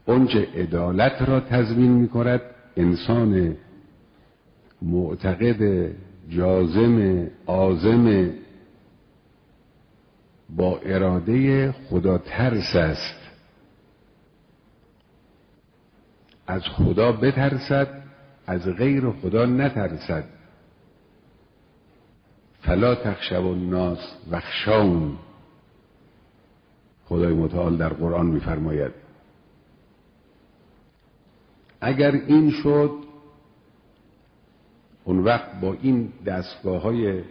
اونچه عدالت را تضمین می‌کند انسان معتقد، جازم، عازم، با اراده خدا ترس است، از خدا بترسد، از غیر خدا نترسد. فلا تخشوا الناس واخشون، خدای متعال در قرآن می‌فرماید. اگر این شد، اون وقت با این دستگاه‌های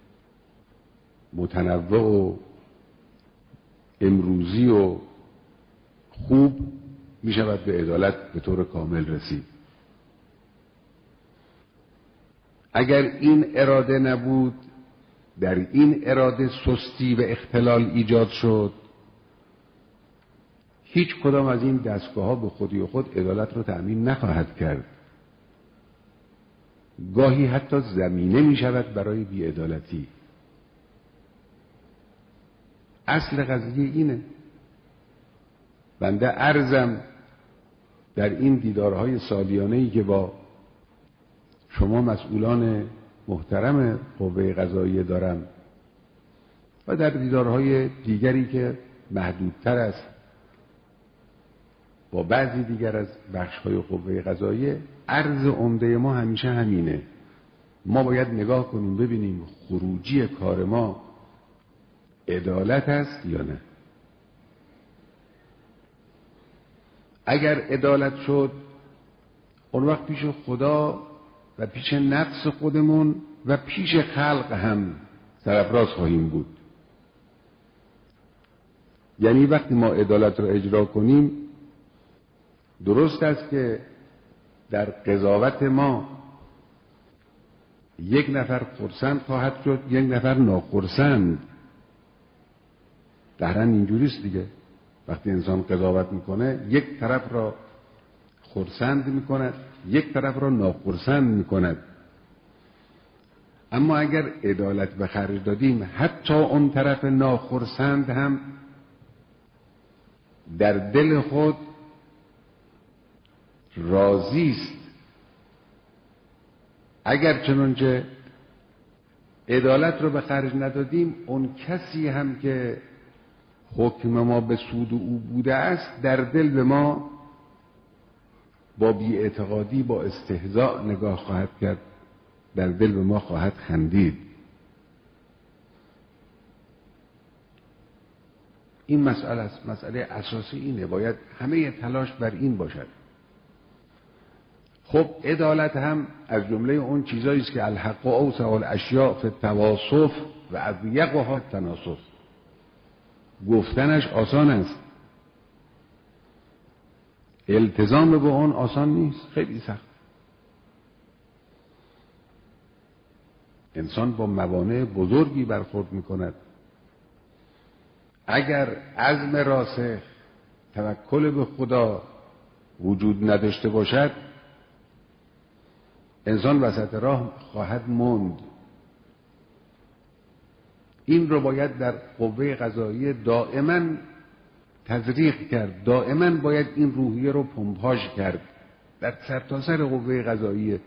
متنوع و امروزی و خوب می شود به عدالت به طور کامل رسید. اگر این اراده نبود، در این اراده سستی و اختلال ایجاد شد، هیچ کدام از این دستگاه‌ها به خودی و خود عدالت را تأمین نخواهد کرد. گاهی حتی زمینه می شود برای بی‌عدالتی. اصل قضیه اینه. بنده عرضم در این دیدارهای سالیانه‌ای که با شما مسئولان محترم قوه قضاییه دارم و در دیدارهای دیگری که محدودتر است با بعضی دیگر از بخش‌های قوه قضاییه، عرض عمده ما همیشه همینه. ما باید نگاه کنیم ببینیم خروجی کار ما عدالت است یا نه. اگر عدالت شد، اون وقت پیش خدا و پیش نفس خودمون و پیش خلق هم سرفراز خواهیم بود. یعنی وقتی ما عدالت را اجرا کنیم، درست است که در قضاوت ما یک نفر خرسند خواهد شد، یک نفر ناخرسند. دهرن اینجوریست دیگه. وقتی انسان قضاوت میکنه یک طرف را خرسند میکند، یک طرف را ناخرسند میکند. اما اگر عدالت به خرج دادیم، حتی اون طرف ناخرسند هم در دل خود راضی است. اگر چنانچه عدالت رو به خرج ندادیم، اون کسی هم که حکم ما به سود او بوده است در دل به ما با بی‌اعتقادی، با استهزاء نگاه خواهد کرد، در دل به ما خواهد خندید. این مسئله است. مسئله اساسی اینه. باید همه تلاش بر این باشد. خب عدالت هم از جمله اون چیزایی است که الحق اوسع الاشیاء فی التواصف و اضیقها التناصف. گفتنش آسان است، التزام به اون آسان نیست، خیلی سخت. انسان با موانع بزرگی برخورد میکند. اگر عزم راسخ، توکل به خدا وجود نداشته باشد، انسان وسط راه خواهد ماند. این رو باید در قوه قضاییه دائما تزریق کرد. دائما باید این روحیه رو پمپاژ کرد در سرتاسر قوه قضاییه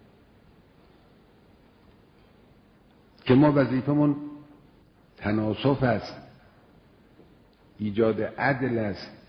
که ما وظیفمون تناصف است، ایجاد عدل است،